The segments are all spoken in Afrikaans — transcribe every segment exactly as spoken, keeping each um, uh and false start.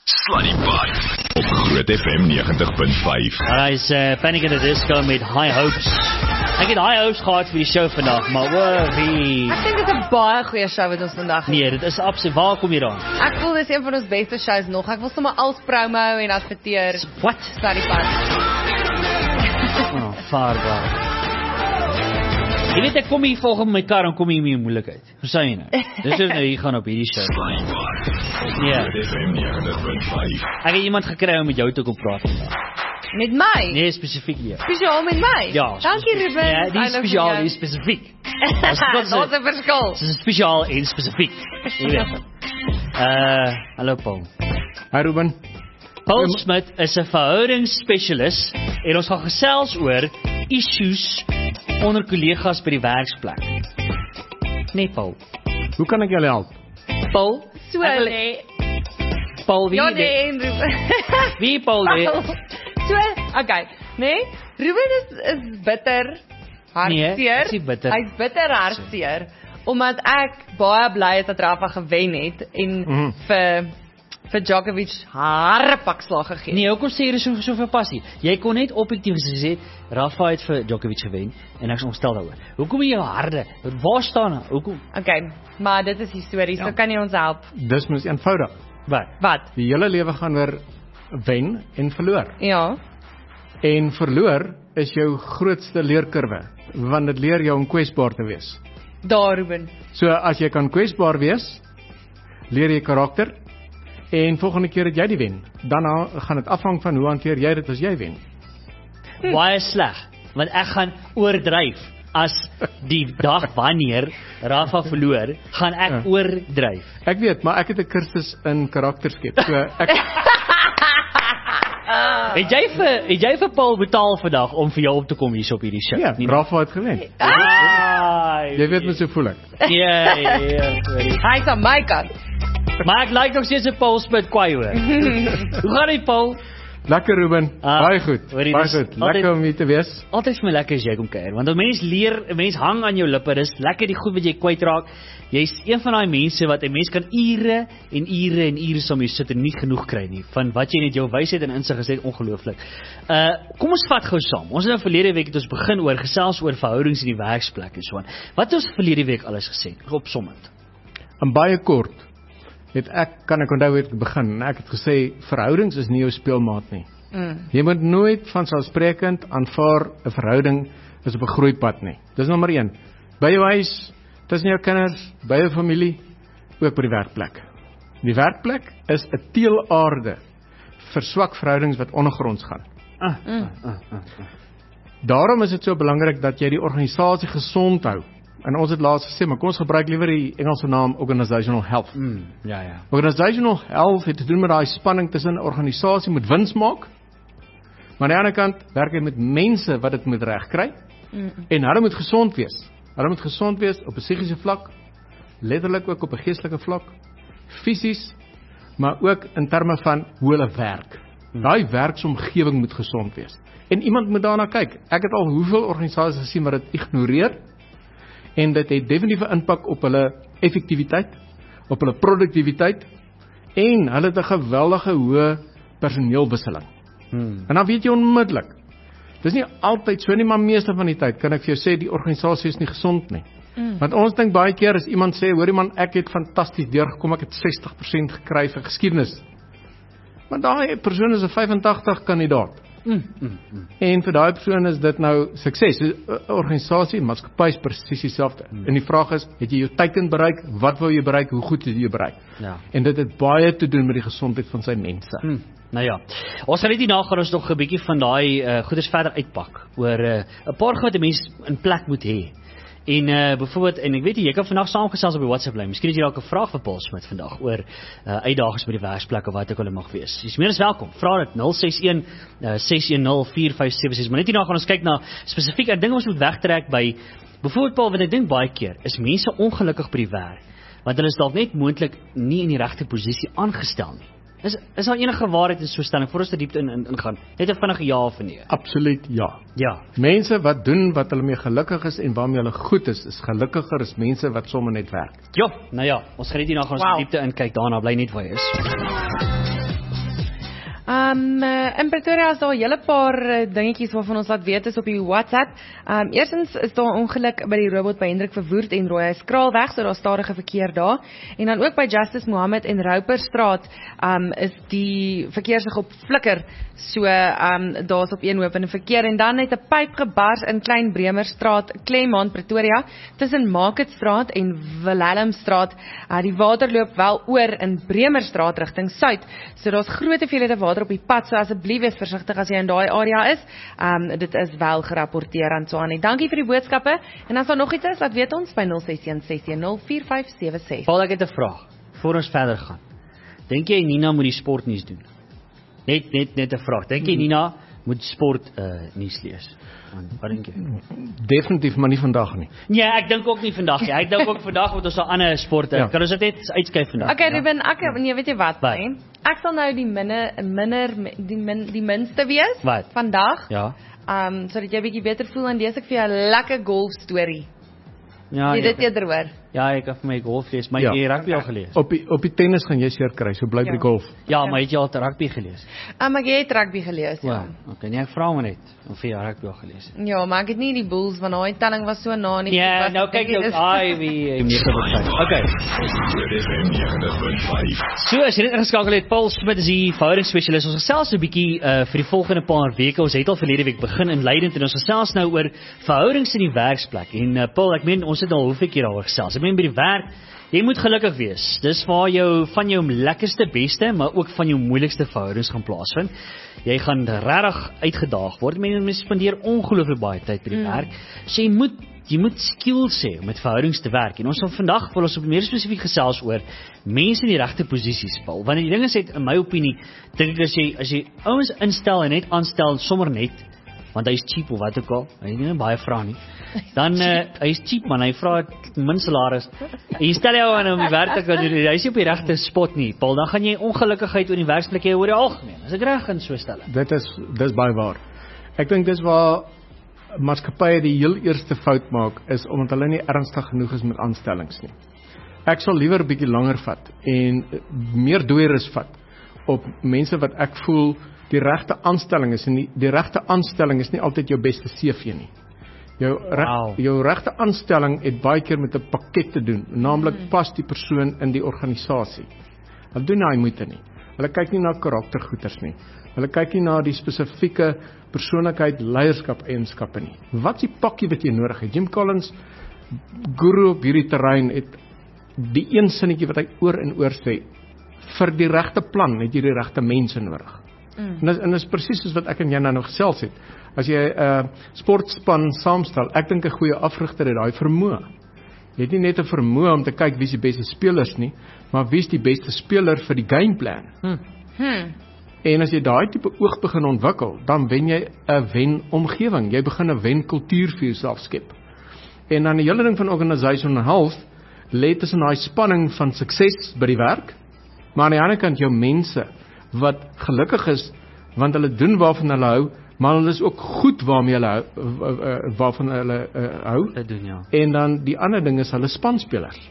Sluddy Party op Groot F M negentig punt vyf. Daar is uh, Panic at the Disco met High Hopes. Ek het high hopes gehad vir die show vandag, maar oor wie... Ek dink dit is 'n baie goeie show wat ons vandag het. Nee, dit is absoluut, waar kom jy dan? Ek voel dit is een van ons beste shows nog. Ek wil sommer als promo en adverteer. What? Sluddy Party. Oh, vaarbaar. Jy weet, ek kom hier volg met my kar en kom hier mee in moeilikheid. Verstaan jy nou? Dis is nou hier gaan op hierdie show. Ja. Ek het iemand gekry om met jou te kom praat vandag. Met my? Nee, spesifiek nie. Spesiaal met my? Ja. Dankie Ruben. Ja, die spesiaal, die spesifiek. Daar's 'n verskil. Dit is spesiaal en spesifiek. Jy weet. Uh, hallo Paul. Hi Ruben. Paul Smit is 'n verhoudingsspesialis en ons gaan gesels oor issues onder kollegas by die werksplek. Nee, Paul. Hoe kan ek julle help? Paul? So nee. Paul, wie? Ja nee, Ruben. Wie Paul? Nee? So, okay. Nee, Ruben is is bitter hartseer. Nee, is nie bitter. Hy's bitter hartseer omdat ek baie bly is dat Rafa gewen het en mm. vir vir Djokovic harpakslag gegee. Nee, hoekom sê jy so so veel passie? Jy kon net objektief gesê Rafa het vir Djokovic gewen en ek is ontstel daaroor. Hoekom jy harde? Waar staan hy? Hoekom? Okay, maar dit is histories. Ja. So kan jy ons help. Dis mos eenvoudig. Wat? Wat? Die hele lewe gaan oor wen en verloor. Ja. En verloor is jou grootste leerkurwe, want dit leer jou om kwesbaar te wees. Daar, Ruben. So as jy kan kwesbaar wees, leer jy karakter. En volgende keer dat jy die wen, dan gaan dit afhang van hoe hanteer jy dit as jy wen. Hm. Baie sleg, want ek gaan oordryf. As die dag wanneer Rafa verloor, gaan ek ja. oordryf. Ek weet, maar ek het 'n kursus in karakterskep. So ek Het jy vir het jy vir Paul betaal vandag om vir jou op te kom hier op hierdie show? Ja, nee, Rafa het gewen. Ah, jy weet mos hoe voel ek. Ja, ja, sorry. Hy's aan my kant. Maar ek like nog steeds 'n Paul Smit kwaai hoor. Hoe gaan dit, Paul? Lekker Ruben, ah, baie goed, baie goed, lekker altyd, om hier te wees. Altyd vir my lekker as jy kom kuier, want 'n mens leer, 'n mens hang aan jou lippe, dis lekker die goed wat jy kwytraak. Jy's een van daai mense wat 'n mens kan ure en ure en ure saam hier sit en nie genoeg kry nie, van wat jy net jou wysheid en insig gesê het, ongelooflik. Uh, kom ons vat gou saam, ons het nou verlede week het ons begin oor, gesels oor verhoudings in die werksplek en so aan. Wat het ons verlede week alles gesê, opsommend? In baie kort, het ek, kan ek onthou het begin, en ek het gesê, verhoudings is nie jou speelmaat nie. Mm. Jy moet nooit vanselfsprekend aanvaar 'n verhouding is op 'n groeipad nie. Dis nommer een. By jou huis, tussen jou kinders, by jou familie, ook by die werkplek. Die werkplek is 'n teelaarde vir swak verhoudings wat ondergronds gaan. Ah, mm. ah, ah, ah. Daarom is dit so belangrik dat jy die organisasie gesond hou. En ons het laas gesê, maar kom ons gebruik liewer die Engelse naam Organizational Health. Mm, ja, ja. Organizational Health het te doen met daai spanning tussen 'n organisasie moet wins maak, maar aan die ander kant werk jy met mense wat dit moet regkry, mm. en hulle moet gesond wees. Hulle moet gesond wees op 'n psigiese vlak, letterlik ook op 'n geestelike vlak, fisies, maar ook in terme van hoe hulle werk. Mm. Daai werksomgewing moet gesond wees. En iemand moet daarna kyk. Ek het al hoeveel organisasies gesien wat dit ignoreer, en dit het definitief 'n impak op hulle effektiwiteit, op hulle produktiwiteit, en hulle het 'n geweldige hoë personeelwisseling. Hmm. En dan weet jy onmiddellik, dis nie altyd so nie, maar meeste van die tyd, kan ek vir jou sê, die organisasie is nie gesond nie. Hmm. Want ons dink baie keer, as iemand sê, hoorie man, ek het fantasties deurgekom, ek het sestig persent gekry vir geskiedenis. Maar daai persoon is 'n vyfentagtig kandidaat. Mm, mm, mm. En vir daai persoon is dit nou sukses. Organisasie, maatskappy is presies dieselfde. Mm. En die vraag is, het jy jou teiken bereik? Wat wou jy bereik? Hoe goed het jy bereik? Ja. En dit het baie te doen met die gesondheid van sy mense. Mm. Nou ja, ons gaan net hierna gaan ons nog 'n bietjie van daai uh, goeders verder uitpak oor 'n uh, paar goed wat 'n mens in plek moet hê. En uh, byvoorbeeld, en ek weet jy, jy kan vandag saamgesels op die WhatsApp lyn. Miskien het jy dalk 'n vraag vir Paul Smit vandag oor uh, uitdagings by die werksplek of wat ook al mag wees. Jy's meer as welkom. Vra dit nul ses een ses een nul vier vyf sewe ses. Maar net hierna gaan ons kyk na spesifieke dinge ons moet wegtrek by byvoorbeeld Paul, wat ek dink baie keer is mense ongelukkig by die werk, want hulle is dalk net moontlik nie in die regte posisie aangestel nie. Is is daar enige waarheid in so 'n stelling voor ons te diepte in ingaan? In net 'n vinnige ja of nee. Absoluut ja. Ja. Mense wat doen wat hulle mee gelukkig is en waarmee hulle goed is, is gelukkiger as mense wat sommer net werk. Ja, nou ja, ons gaan net hierna gaan ons wow. diepte in kyk. Daarna bly net waar jy is. Um, uh, in Pretoria is daar 'n hele paar uh, dingetjies waarvan ons laat weet is op die WhatsApp. Um, eerstens is daar 'n ongeluk by die robot by Hendrik Verwoerd en Rooi Skraalweg, so daar stadige verkeer daar. En dan ook by Justice Mohammed en Rouperstraat um, is die verkeer sig op flikker. So um, daar's op een hopende verkeer. En dan het 'n pyp gebars in Klein Bremerstraat, Claremont, Pretoria, tussen Marketstraat en Wilhelmstraat. Uh, die water loop wel oor in Bremerstraat rigting suid. So daar's groot hoeveelhede water op die pad, so asseblief wees versigtig as jy in daai area is. Um, dit is wel gerapporteer aan Swani. Dankie vir die boodskappe. En as daar nog iets is, laat weet ons by nul ses een ses een nul vier vyf sewe ses. Paul, ek het 'n vraag voor ons verder gaan. Dink jy Nina moet die sportnuus doen? Net net net 'n vraag. Dink jy Nina moet sport uh, nuus lees? Wat dink jy? Definitief, maar nie vandag nie. Nee, ek dink ook nie vandag nie. Ek dink ook vandag moet ons 'n ander sport. Ja. Kan ons dit net uitskyf vandag? Okay, Ruben, ek nee, weet jy wat, wat? Nee? Ek sal nou die minder minder die min die minste wees wat? Vandag. Ja. Ehm um, sodat jy bietjie beter voel en lees ek vir jou 'n lekker golf storie. Ja. Jy ja. dit eerder hoor. Ja, ek het vir my golf lees, maar ja. jy rugby al gelees. Op die op die tennis gaan jy seer kry, so bly by ja. die golf. Ja, maar het jy al rugby gelees? Ah, maar jy het rugby gelees, ja. Ja. Okay, nee, ek vra maar net of jy rugby al gelees het. Ja, maar ek het nie die Bulls want daai telling was so na nie. Ja, was, nou kyk jy, ai, wie nie so okay. So, as jy net ingeskakel het, Paul Smit is die verhoudingsspesialis. Ons gesels 'n bietjie uh, vir die volgende paar weke. Ons het al verlede week begin inleidend en ons gesels nou oor verhoudings in die werksplek. En uh, Paul, ek meen ons het al hoeveel keer daaroor gesels. Ek meen by die werk, jy moet gelukkig wees. Dis waar jou van jou lekkerste beste, maar ook van jou moeilikste verhoudings gaan plaasvind. Jy gaan regtig uitgedaag word. Mense spandeer ongelooflik baie tyd by die mm. werk. So jy moet jy moet skills hê om met verhoudings te werk. En ons sal vandag wil ons op meer spesifiek gesels oor mense in die regte posisies val. Want die ding is net in my opinie, dink ek as jy as jy ouens instel en net aanstel sommer net want hy is cheap of wat ook al. Hy het nie baie vra nie. Dan uh, hy is cheap man, hy vra min salaris. Jy stel jou aan om die werk te kan doen. Hy is nie op die regte spot nie. Paul, dan gaan jy ongelukkigheid oor die werksplek hê oor die algemeen. As ek reg in so stel. Dit is dis baie waar. Ek dink dis waar maatskappye die heel eerste fout maak is omdat hulle nie ernstig genoeg is met aanstellings nie. Ek sal liewer 'n bietjie langer vat en meer dooieris vat op mense wat ek voel die regte aanstelling is en die, die regte aanstelling is nie altyd jou beste C V nie. Jou reg, wow. jou regte aanstelling het baie keer met 'n pakket te doen, naamlik hmm. pas die persoon in die organisasie. Hulle doen nie moeite nie. Hulle kyk nie na karaktergoeders nie. Hulle kyk nie na die spesifieke persoonlikheid, leierskap eienskappe nie. Wat is die pakkie wat jy nodig het? Jim Collins, guru op hierdie terrein, het die een sinnetjie wat hy oor en oor sê, vir die regte plan het jy die regte mense nodig. Mm. En dis, en dis presies soos wat ek en jy nou gesels het. As jy 'n uh, sportspan saamstel, ek dink 'n goeie afrigter het daai vermoë. Jy het nie net 'n vermoë om te kyk wie is die beste spelers nie, maar wie is die beste speler vir die gameplan. Hmm. Hmm. En as jy daai tipe oog begin ontwikkel, dan wen jy 'n wen omgewing. Jy begin 'n wen kultuur vir jouself skep. En dan die hele ding van organisational health lê tussen daai spanning van sukses by die werk, maar aan die ander kant jou mense wat gelukkig is want hulle doen waarvan hulle hou, maar hulle is ook goed waarmee hulle hou, waarvan hulle uh, hou. Dit doen ja. En dan die ander ding is hulle spanspelers.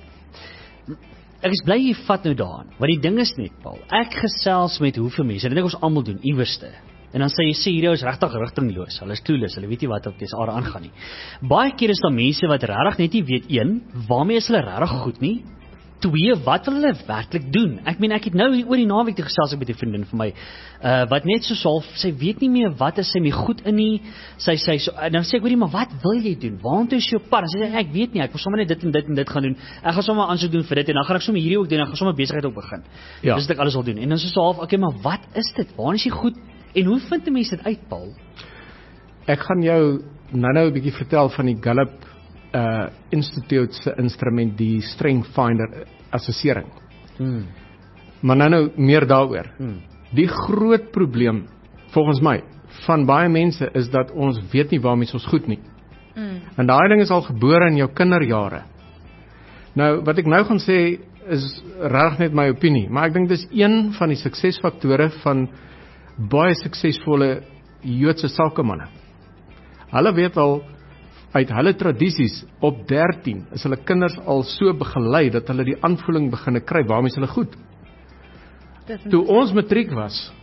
Ek is bly jy vat nou daaraan, want die ding is net, Paul, ek gesels met hoeveel mense, dit dink ons almal doen, iewerste. En dan sê jy sê hierdie is regtig rigtingloos. Hulle is toelus, hulle weet nie wat op dese aarde aangaan nie. Baie keer is daar mense wat regtig net nie weet een, waarmee is hulle regtig goed nie? Twee, wat wil hulle werklik doen? Ek meen ek het nou oor die naweek te gesels met 'n vriendin vir my, uh, wat net so half, sy weet nie meer wat is sy mee goed in nie. Sy sê so, dan sê ek hoorie, maar wat wil jy doen? Waartoe is jou pad? Dan sê sy ek weet nie, ek wil sommer net dit en dit en dit gaan doen. Ek gaan sommer aansoek doen vir dit en dan gaan ek sommer hierdie ook doen en ek gaan sommer besigheid ook begin. Ja. Dis wat ek alles wil doen. En dan so so half, okay, maar wat is dit? Waar is jy goed? En hoe vind 'n mens dit uit, Paul? Ek gaan jou nou-nou 'n bietjie vertel van die Gallup uh Institute se instrument, die Strength Finder assessering. Hmm. Maar nou nou meer daaroor. Hmm. Die groot probleem volgens my van baie mense is dat ons weet nie waarmee ons goed nie. Hmm. En daai ding is al gebore in jou kinderjare. Nou wat ek nou gaan sê is regtig net my opinie, maar ek dink dis een van die suksesfaktore van baie suksesvolle Joodse sakemanne. Hulle weet al uit hulle tradisies op dertien is hulle kinders al so begelei dat hulle die aanvoeling begine kry waarmee is hulle goed. Toe ons matriek was,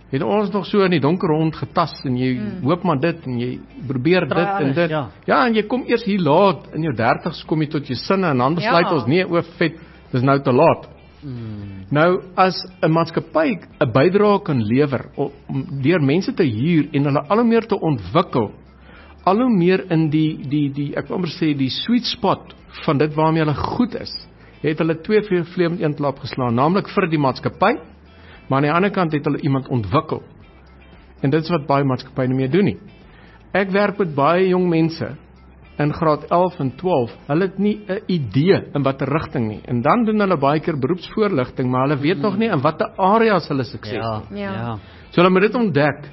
Het ons nog so in die donker rond getas en jy mm. hoop maar dit en jy probeer Try dit en alles, dit. ja. ja, en jy kom eers hier laat in jou dertigs kom jy tot jou sinne en dan besluit Ja. ons nee, o vet, dis nou te laat. Mm. Nou as 'n maatskappy 'n bydrae kan lewer om deur mense te huur en hulle al hoe meer te ontwikkel, al hoe meer in die die die ek wil amper sê die sweet spot van dit waarmee hulle goed is, het hulle twee vleie met een klap geslaan, naamlik vir die maatskappy, maar aan die ander kant het hulle iemand ontwikkel. En dit is wat baie maatskappye nie meer doen nie. Ek werk met baie jong mense in graad elf en twaalf, hulle het nie 'n idee in watter rigting nie. En dan doen hulle baie keer beroepsvoorligting, maar hulle weet mm. nog nie in watter areas hulle sukses Ja, het. Ja. ja. So hulle moet dit ontdek.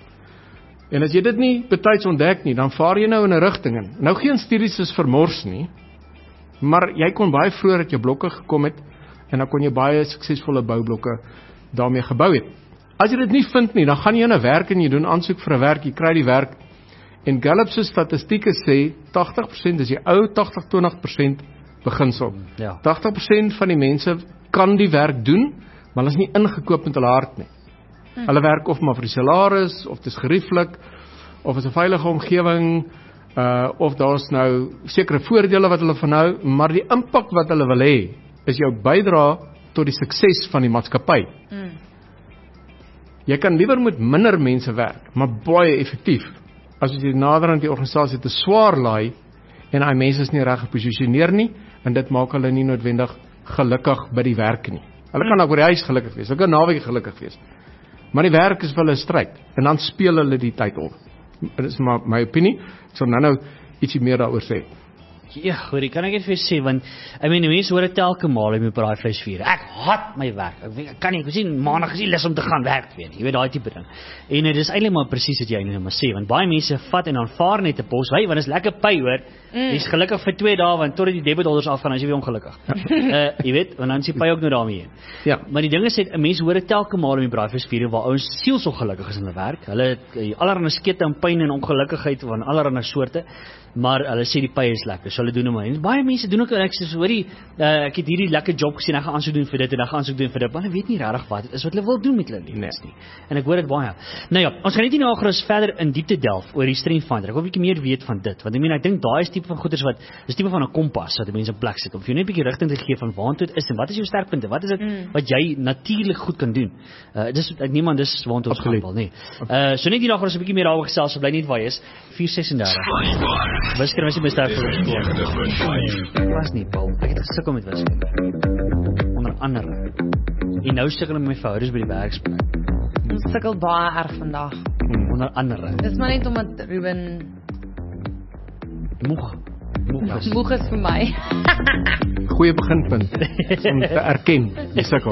En as jy dit nie betyds ontdek nie, dan vaar jy nou in 'n rigting in. Nou geen studies is vermors nie, maar jy kon baie vroeër uit jou blokke gekom het en dan kon jy baie suksesvolle boublokke daarmee gebou het. As jy dit nie vind nie, dan gaan jy in 'n werk en jy doen aansoek vir 'n werk, jy kry die werk. En Gallup se statistieke sê tagtig persent is die ou tagtig twintig persent beginsel. Ja. tagtig persent van die mense kan die werk doen, maar hulle is nie ingekoop met hulle hart nie. Hm. Hulle werk of maar vir die salaris, of dit is gerieflik, of is 'n veilige omgewing, uh, of daar's nou sekere voordele wat hulle van hou, maar die impak wat hulle wil hê, is jou bydra tot die sukses van die maatskappy. Mm. Jy kan liewer met minder mense werk, maar baie effektief, as jy nader aan die organisasie te swaar laai, en daai mense is nie reg geposisioneer nie, en dit maak hulle nie noodwendig gelukkig by die werk nie. Hulle kan ook by die huis gelukkig wees, hulle kan naweek gelukkig wees, maar die werk is vir hulle 'n stryd, en dan speel hulle die tyd op. Dit is maar my opinie, ek sal nou nou ietsie meer daaroor sê. Ja, hoor, ek kan ek net vir sê, want I mean, die mense hoor dit telke maal met braaivleis vier. Ek haat my werk. Ek, weet, ek kan nie, ek sien maandag is nie lus om te gaan werk weer. Jy weet daai tipe ding. En dit is eintlik maar presies wat jy eintlik maar sê, want baie mense vat en aanvaar net 'n pos, hey, want dit is lekker pay hoor. Mm. Jy's gelukkig vir twee dae want totdat die debitholders afgaan, as jy weer ongelukkig. uh, jy weet, want dan is die pay ook nou daarmee. Ja. Maar die ding is net, mense hoor dit telke maal met braaivleis vier waar ouens sielsongelukkig is in hulle werk. Hulle het uh, allerlei skete en pyn en ongelukkigheid van allerlei soorte, maar hulle sê die pay is lekker, so hulle doen hom maar. En baie mense doen ook, ek sê, hoorie, uh, ek het hierdie lekker job gesien, ek gaan aansoek doen vir dit en ek gaan aansoek doen vir dit, maar hulle weet nie regtig wat dit is wat hulle wil doen met hulle lewens nie. En ek hoor dit baie. Nou ja, ons gaan net nie nou gerus verder in diepte delf oor die Strength Finder. Ek wil 'n bietjie meer weet van dit, want ek meen ek dink daai is tipe van goeders wat is tipe van 'n kompas wat mense in plek sit om vir jou net 'n bietjie rigting te gee van waartoe dit is en wat is jou sterkpunte? Wat is dit mm. wat jy natuurlik goed kan doen? Uh dis ek neem aan dis waartoe ons gaan val, nê. Uh so net hier nog gerus 'n bietjie meer daaroor gesels, so bly net waar jy is. vier ses drie. Wiskunde is nie bestaan vir skool. Was nie, Paul. Ek het gesukkel met wiskunde. Onder andere. En nou sukkel ek met my verhoudings by die werksplek. Ons sukkel baie erg vandag. Hmm, onder andere. Dis maar net omdat Ruben moeg. Moeg is. moeg is vir my. Goeie beginpunt om te erken, jy sukkel.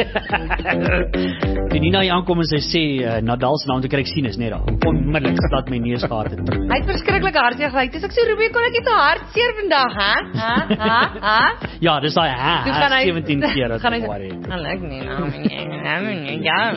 Die Nina hier aankom en sy sê uh, Nadal se naam toe kry ek sinus net daar. Onmiddellik stad my neus gehad het. Hy het verskriklik hartseer gelyk. Dis ek sê Ruben, kon ek nie so hartseer vandag, hè? Ha? Ha? Ha? Ja, dis daai ha, Toe gaan hy sewentien keer as gaan hy ek worry. Hallo nee, nou nee, ja.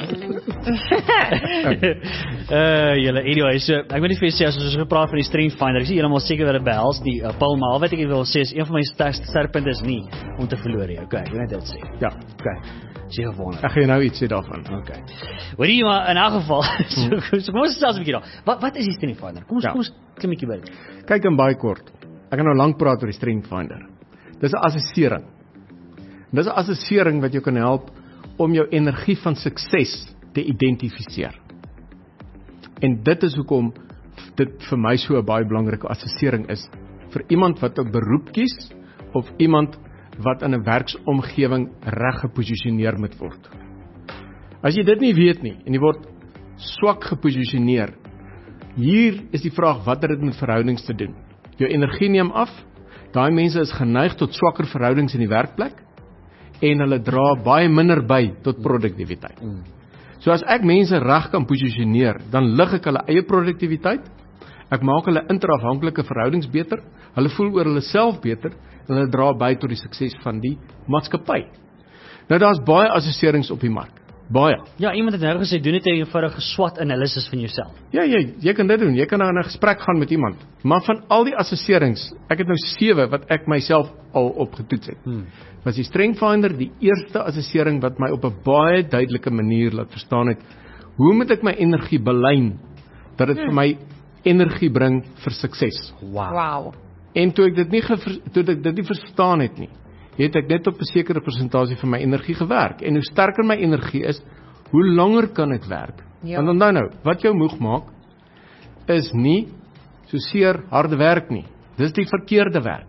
Uh, julle, anyway, so, ek wil nie vir julle sê, as ons gepraat van die Strength Finder, ek sê julle maar seker wat dit behels, die uh, Paul, maar al wat ek wil sê, is een van my sterkpunte is nie om te verloor nie, okay, ek wil net dit sê. Ja. Okay, sê gewoon. Ek gaan jou nou iets sê daarvan. Okay. Hoor jy maar, in elk geval, so, so kom ons selfs 'n bietjie daar. Wat, wat is die Strength Finder? Kom ons, Ja. kom ons klim 'n bietjie by. Kyk in baie kort. Ek gaan nou lank praat oor die Strength Finder. Dis 'n assessering. Dis 'n assessering wat jou kan help om jou energie van sukses te identifiseer. En dit is hoekom dit vir my so 'n baie belangrike assessering is vir iemand wat 'n beroep kies of iemand wat in 'n werksomgewing reg geposisioneer moet word. As jy dit nie weet nie en jy word swak geposisioneer, hier is die vraag wat het dit met verhoudings te doen? Jou energie neem af. Daai mense is geneig tot swakker verhoudings in die werkplek en hulle dra baie minder by tot produktiwiteit. Mm. So as ek mense reg kan posisioneer, dan lig ek hulle eie produktiwiteit. Ek maak hulle interafhanklike verhoudings beter. Hulle voel oor hulle self beter en hulle dra by tot die sukses van die maatskappy. Nou daar's baie assesserings op die mark. Baie. Ja, iemand het nou gesê, doen net 'n eenvoudige SWOT analysis van jouself. Ja, jy jy kan dit doen. Jy kan nou in 'n gesprek gaan met iemand. Maar van al die assesserings, ek het nou sewe wat ek myself al opgetoets het. Hmm. Was die Strength Finder die eerste assessering wat my op 'n baie duidelike manier laat verstaan het Hoe moet ek my energie belyn dat dit hmm. vir my energie bring vir sukses? Wow. Wow. En toe ek dit nie gever, toe ek dit nie verstaan het nie, het ek net op 'n sekere persentasie van my energie gewerk. En hoe sterker my energie is, hoe langer kan ek werk? Ja. Want onthou nou, wat jou moeg maak is nie so seer harde werk nie. Dis die verkeerde werk.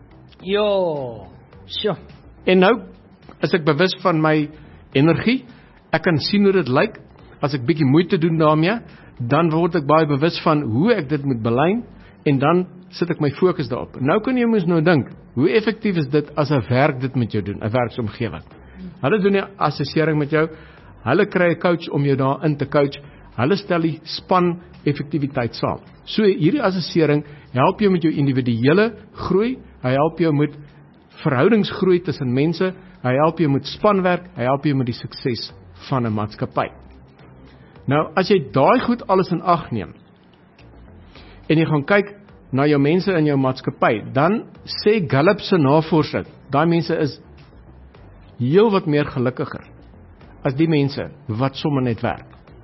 Jo. Sjoe. En nou is ek bewus van my energie. Ek kan sien hoe dit lyk. As ek bietjie moeite doen daarmee, dan word ek baie bewus van hoe ek dit moet belyn en dan sit ek my fokus daarop. Nou kan jy mos nou dink, hoe effektief is dit as 'n werk dit met jou doen, 'n werksomgewing. Hulle doen 'n assessering met jou. Hulle kry 'n coach om jou daarin te coach. Hulle stel die span effektiwiteit saam. So hierdie assessering help jou met jou individuele groei, hy help jou met verhoudingsgroei tussen mense, hy help jou met spanwerk, hy help jou met die sukses van 'n maatskappy. Nou, as jy daai goed alles in ag neem en jy gaan kyk na jou mense in jou maatskappy, dan sê Gallup se navorsing, daai mense is heel wat meer gelukkiger as die mense wat sommer net werk.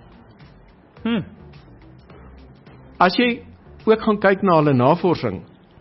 Hmm. As jy ook gaan kyk na hulle navorsing,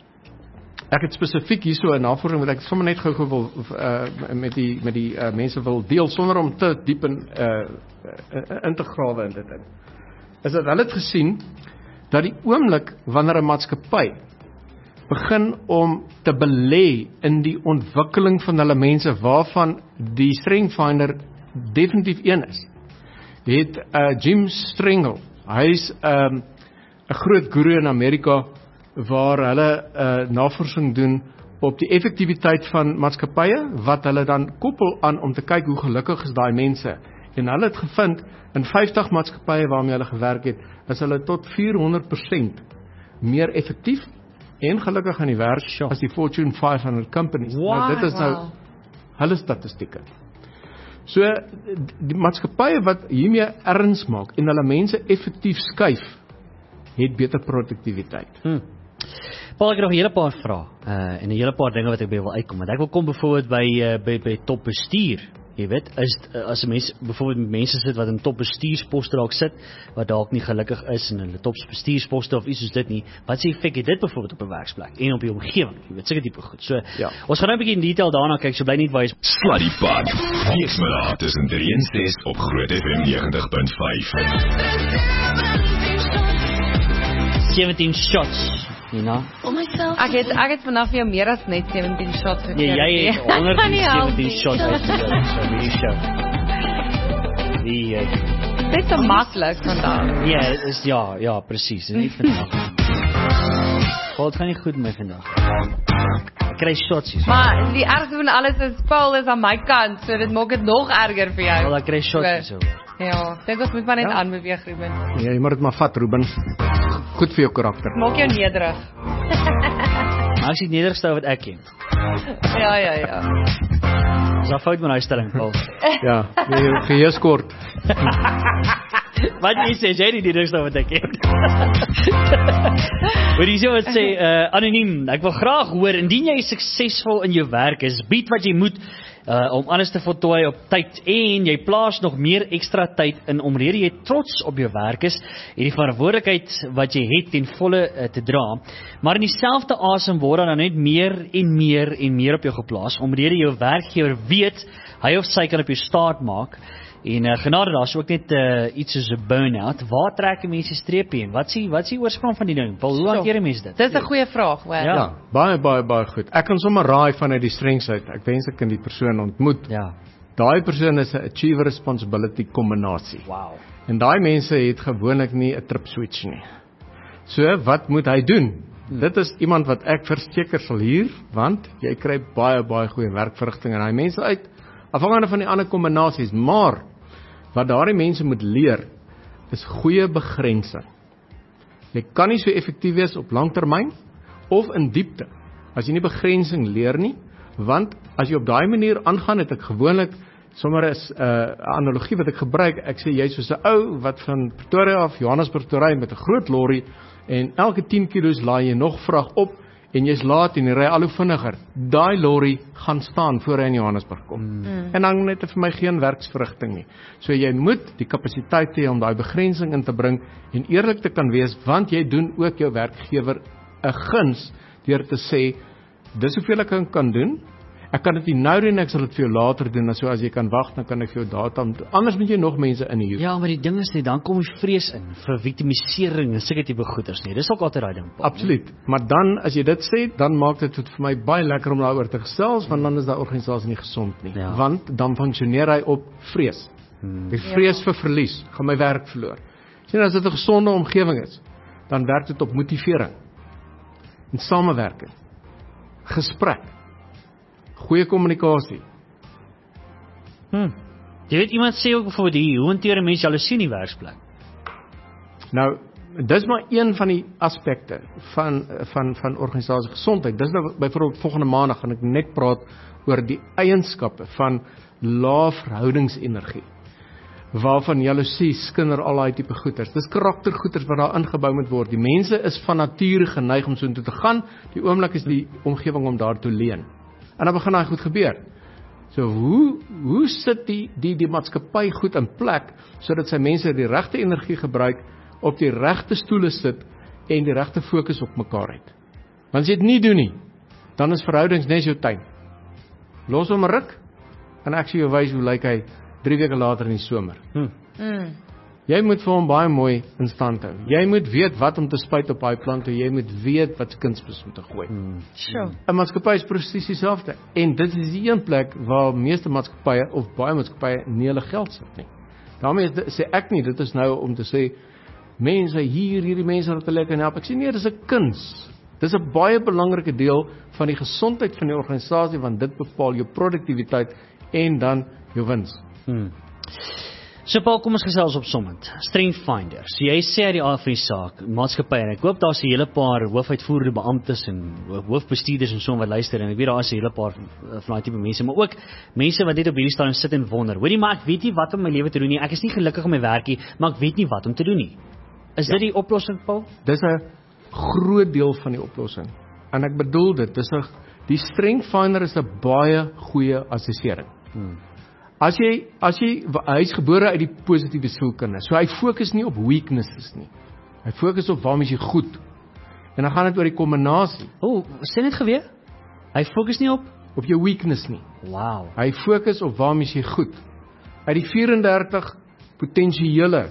ek het spesifiek hierso 'n navorsing wat ek sommer net gou-gou wil uh, met die met die uh, mense wil deel sonder om te diep in uh, in te grawe in dit in. Is dat hulle het gesien dat die oomblik wanneer 'n maatskappy begin om te belê in die ontwikkeling van hulle mense, waarvan die Strengthfinder definitief een is, het uh, Jim Stringle, hy's 'n um, 'n groot guru in Amerika waar hulle uh, navorsing doen op die effektiwiteit van maatskappye, wat hulle dan koppel aan om te kyk hoe gelukkig is daai mense. En hulle het gevind, in vyftig maatskappye waarmee hulle gewerk het, is hulle tot vierhonderd persent meer effektief en gelukkig aan die werk sure. as die Fortune vyfhonderd companies. Wow, nou, dit is nou wow. hulle statistieke. So, die maatskappye wat hiermee erns maak en hulle mense effektief skuif, het beter produktiwiteit. Hmm. Paul, ek het nog 'n hele paar vrae uh, en 'n hele paar dinge wat ek by wil uitkom. Want ek wil kom byvoorbeeld by, uh, by by topbestuur. Jy weet, is uh, as 'n mens byvoorbeeld mense sit wat in topbestuursposte dalk sit, wat dalk nie gelukkig is in hulle topbestuursposte of iets soos dit nie. Wat se effek het dit byvoorbeeld op 'n werksplek en op die omgewing? Jy weet, seker tipe goed. So, ja. Ons gaan nou 'n bietjie in detail daarna kyk, so bly net wys. Sluddy Pad. Weekmiddag tussen drie en ses op Groot F M negentig punt vyf. sewentien shots, you know. Ek het ek het vanaf jou meer as net sewentien shots Nee, jy het honderdsewentien shots uitgedeel, so die show. Die, uh, Dit is so maklik vandag. ja, is, ja, ja, precies, nie vandag. God, gaan nie goed met my vandag. Ek kry shots hier. Maar die ergste van alles is, Paul is aan my kant, so dit maak dit nog erger vir jou. Wel, ek kry shots hier so. Ja, ek dink ons moet maar net Ja. aanbeweeg, Ruben. Ja, jy moet dit maar vat, Ruben. Goed vir jou karakter. Maak jou nederig. Maar as jy die nederigste wat ek ken. Ja, ja, ja. Is daar fout met die stelling, Paul? Ja, jy geheue kort. Wat jy sê, jy die nederigste wat ek ken. Maar die so wat sê, uh, anoniem, ek wil graag hoor, indien jy suksesvol in jou werk is, bied wat jy moet, Uh, om alles te voltooi op tyd en jy plaas nog meer ekstra tyd in omrede jy trots op jou werk is en die verantwoordelikheid wat jy het ten volle uh, te dra, maar in dieselfde asem word dan net meer en meer en meer op jou geplaas omrede jou werkgewer weet hy of sy kan op jou staat maak en uh, genade daar is ook net uh, iets soos 'n burn-out. Waar trek mense streepie en wat is die wat is die oorsprong van die ding? Paul, hoe hanteer mense dit? Dis 'n goeie vraag, hoor. Ja. Ja, baie, baie, baie goed. Ek kan sommer raai vanuit die strengths uit. Ek wens ek kan die persoon ontmoet. Ja. Daai persoon is 'n achiever responsibility kombinasie. Wow. En daai mense het gewoonlik nie 'n trip switch nie. So, wat moet hy doen? Hmm. Dit is iemand wat ek verseker sal hier, want jy kry baie, baie goeie werkverrigting en daai mense uit, afhangende van die ander kombinasies, maar wat daardie mense moet leer, is goeie begrensing. Jy kan nie so effektief wees op langtermyn, of in diepte, as jy nie begrensing leer nie, want as jy op daai manier aangaan, het ek gewoonlik, sommer is 'n uh, analogie wat ek gebruik, ek sê jy is soos 'n ou, wat van Pretoria af Johannesburg toe ry met 'n groot lorry, en elke tien kilos laai jy nog vrag op, en jy's laat en jy ry al hoe vinniger, daai lorry gaan staan voor hy in Johannesburg kom. Mm. En dan net vir my geen werksverrigting nie. So jy moet die kapasiteit hê om daai begrensing in te bring en eerlik te kan wees, want jy doen ook jou werkgewer 'n guns deur te sê, dis hoeveel ek kan doen. Ek kan dit nie nou doen, ek sal dit vir jou later doen, en so as jy kan wag, dan kan ek vir jou data, anders moet jy nog mense inhuur. Ja, maar die ding is nie, dan kom die vrees in vir victimisering en sulke tipe goeders nie. Dis ook altyd daai ding. Absoluut. Maar dan as jy dit sê, dan maak dit vir my baie lekker om daaroor te gesels, want dan is daai organisasie nie gesond nie. Ja. Want dan funksioneer hy op vrees. Hmm. Die vrees ja. vir verlies, gaan my werk verloor. Sien, as dit 'n gesonde omgewing is, dan werk dit op motivering en samewerking, gesprek, goeie kommunikasie. Hmm. Jy weet, iemand sê ook bijvoorbeeld hier, hoe hanteer 'n mens jaloesie in die werksplek? Nou, dis maar een van die aspekte van van van organisasie gesondheid. Dis nou byvoorbeeld volgende maandag gaan ek net praat oor die eienskappe van lae verhoudingsenergie, waarvan jaloesie, skinder, al daai tipe goeters. Dis karaktergoeters wat daar ingebou moet word. Die mense is van nature geneig om so intoe te gaan. Die oomblik is die omgewing om daartoe leen. En dan begin daai goed gebeur. So hoe hoe sit die die die maatskappy goed in plek sodat sy mense die regte energie gebruik, op die regte stoele sit en die regte fokus op mekaar het. Want as jy dit nie doen nie, dan is verhoudings net jou tuin. Los hom 'n ruk en ek sê jou wys hoe lyk hy drie weke later in die somer. Hm. Mm. Jy moet vir hom baie mooi in stand hou. Jy moet weet wat om te spuit op daai plante, jy moet weet wat kunsmis om te gooi. Hmm. Sure. 'n Maatskappy is presies dieselfde. En dit is die een plek waar meeste maatskappye of baie maatskappye nie hulle geld sit nie. Daarmee is, sê ek nie, dit is nou om te sê mense hier, hierdie mense wat hulle lekker help. Ek sê nee, dis 'n kuns. Dis 'n baie belangrike deel van die gesondheid van die organisasie, want dit bepaal jou produktiwiteit en dan jou wins. Hmm. So Paul, kom ons gesels op sommend. Strength Finder. So jy sê uit die aard van die saak, maatskappy, en ek hoop daar's 'n hele paar hoofuitvoerende beamptes en hoofbestuurders en so wat luister, en ek weet daar is 'n hele paar van daai tipe mense, maar ook mense wat net op hierdie stadium sit en wonder, hoorie, maar ek weet nie wat om my lewe te doen nie, ek is nie gelukkig in my werk nie, maar ek weet nie wat om te doen nie. Is ja. dit die oplossing, Paul? Dis 'n groot deel van die oplossing. En ek bedoel dit, dis 'n die Strength Finder is 'n baie goeie assessering. Hmm. As jy, as jy, hy is gebore uit die positiewe sielkunde, so hy fokus nie op weaknesses nie. Hy fokus op waarmee jy goed. En dan gaan dit oor die kombinasie. O, oh, sê net geweer. Hy fokus nie op op jou weakness nie. Wow. Hy fokus op waarmee jy goed. Uit die vyf en dertig potensiële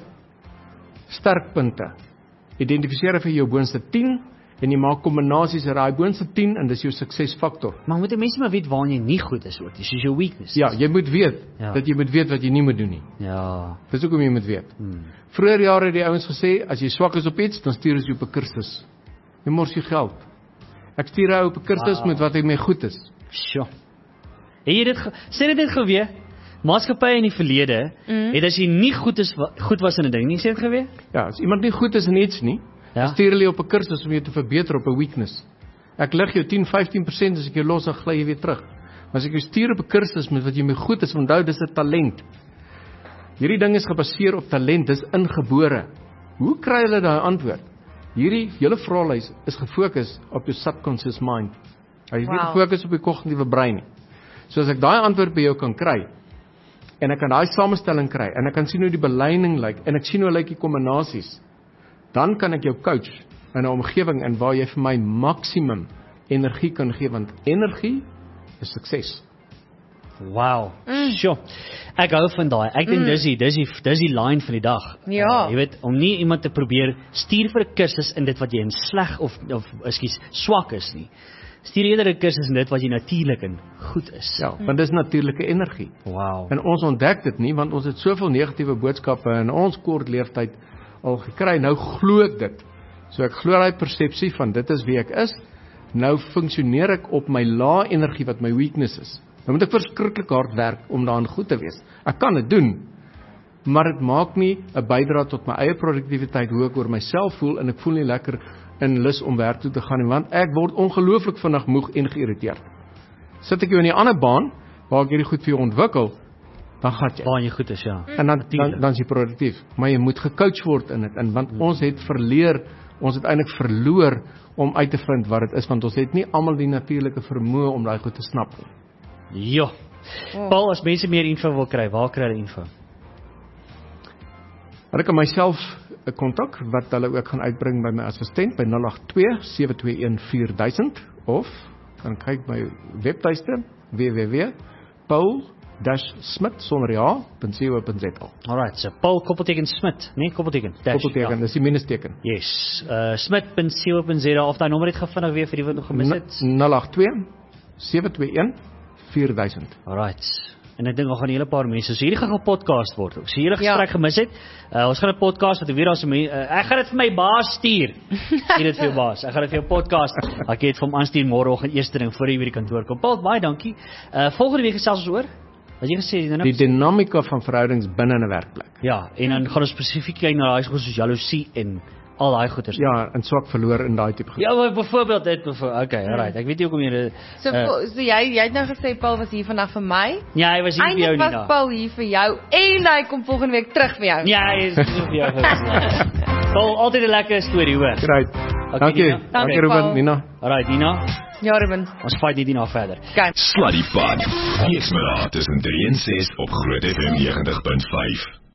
sterkpunte, identifiseer vir jou boonste tien en jy maak kombinasies uit daai boonste tien en dis jou suksesfaktor. Maar moet 'n mens maar weet waar jy nie goed is ook, dis jou weakness. Ja, jy moet weet ja. dat jy moet weet wat jy nie moet doen nie. Ja. Dis hoekom jy moet weet. Hmm. Vroeger jare het die ouens gesê as jy swak is op iets, dan stuur jy op 'n kursus. Jy mors jou geld. Ek stuur jou op 'n kursus wow. met wat ek mee goed is. Sjoe. Het jy dit sê dit net geweet? Maatskappye in die verlede mm. het as jy nie goed is goed was in 'n ding, nie sê dit geweet? Ja, as iemand nie goed is in iets nie, ja. dan stuur hulle op 'n kursus om jou te verbeter op 'n weakness. Ek lig jou ten, vyftien persent as ek jou los, dan gly jy weer terug. Maar as ek jou stuur op 'n kursus met wat jy mee goed is, onthou dis 'n talent. Hierdie ding is gebaseer op talent, dis ingebore. Hoe kry hulle daai antwoord? Hierdie hele vraelys is gefokus op jou subconscious mind. Hy is wow. nie gefokus op die kognitiewe brein nie. So as ek daai antwoord by jou kan kry, en ek kan daai samestelling kry, en ek kan sien hoe die beleining lyk, en ek sien hoe lyk die kombinasies, dan kan ek jou coach in 'n omgewing in waar jy vir my maksimum energie kan gee, want energie is sukses. Wow. Mm. Sjoe. Ek hou van daai. Ek dink mm. dis die dis die dis die line van die dag. Ja. Uh, jy weet, om nie iemand te probeer stuur vir 'n kursus in dit wat jy in sleg of of ekskuus swak is nie. Stuur eerder 'n kursus in dit wat jy natuurlik en goed is. Ja, want dis natuurlike energie. Wow. En ons ontdek dit nie, want ons het soveel negatiewe boodskappe in ons kort leeftyd al gekry. Nou glo ek dit. So ek glo daai persepsie van dit is wie ek is. Nou funksioneer ek op my lae energie wat my weakness is. Nou moet ek verskriklik hard werk om daarin goed te wees. Ek kan dit doen, maar dit maak nie 'n bydrae tot my eie produktiwiteit, hoe ek oor myself voel, en ek voel nie lekker in lus om werk toe te gaan nie, want ek word ongelooflik vinnig moeg en geïrriteerd. Sit ek jou in die ander baan, waar ek hierdie goed vir jou ontwikkel, dan gaan jy. Waar jy goed is, ja. En dan dan dan is jy produktief, maar jy moet gecoach word in dit in want hmm. ons het verleer, ons het eintlik verloor om uit te vind wat dit is want ons het nie almal die natuurlike vermoë om daai goed te snap nie. Ja. Oh. Paul, as mense meer info wil kry, waar kry hulle info? Hulle kan myself 'n kontak wat hulle ook gaan uitbring by my assistent by nul agt twee sewe twee een vier duisend of dan kyk my webtuiste w w w punt paul dash smit sonder ja punt co punt z a. Alright, so Paul koppelteken Smit, nee, koppelteken dash. Koppelteken, ja. Dis die minusteken. Yes. Uh smit punt co punt z a of daai nommer het gevinnig weer vir die wat nog gemis het. nul agt twee sewe twee een vier duisend. Alright. En ek dink nog gaan 'n hele paar mense. So hierdie gaan 'n podcast word. Ek sien julle gesprek ja. gemis het. Uh, ons gaan 'n podcast wat ek weet daar's 'n uh, ek gaan dit vir my baas stuur. Stuur dit vir jou baas. Ek gaan dit vir jou podcast. Ek het vir hom aanstuur môreoggend eerste ding voor hy by die kantoor kom. Paul, baie dankie. Uh volgende week gesels ons oor wat jy gesê het, die dinamika van verhoudings binne 'n werkplek. Ja, en dan gaan ons spesifiek kyk na daai soos jaloesie en al daai goeters. Ja, en swak verloor in daai tipe goed. Ja, byvoorbeeld dit bevoor. Okay, alright. Ek weet nie hoekom jy So uh, so jy jy het nou gesê Paul was hier vandag vir my. Ja, hy was hier vir jou nie. Eintlik was Paul hier vir jou en hy kom volgende week terug vir jou. Ja, hy is hier vir jou. Paul, altyd 'n lekker storie, hoor. Great. Okay, dankie. Dankie Ruben, Nina. Alright, Nina. Ja, Ruben. Ons fight nie Nina verder. Okay. Sluddy Pad. Weksmiddag tussen drie en ses op Groot F M negentig punt vyf.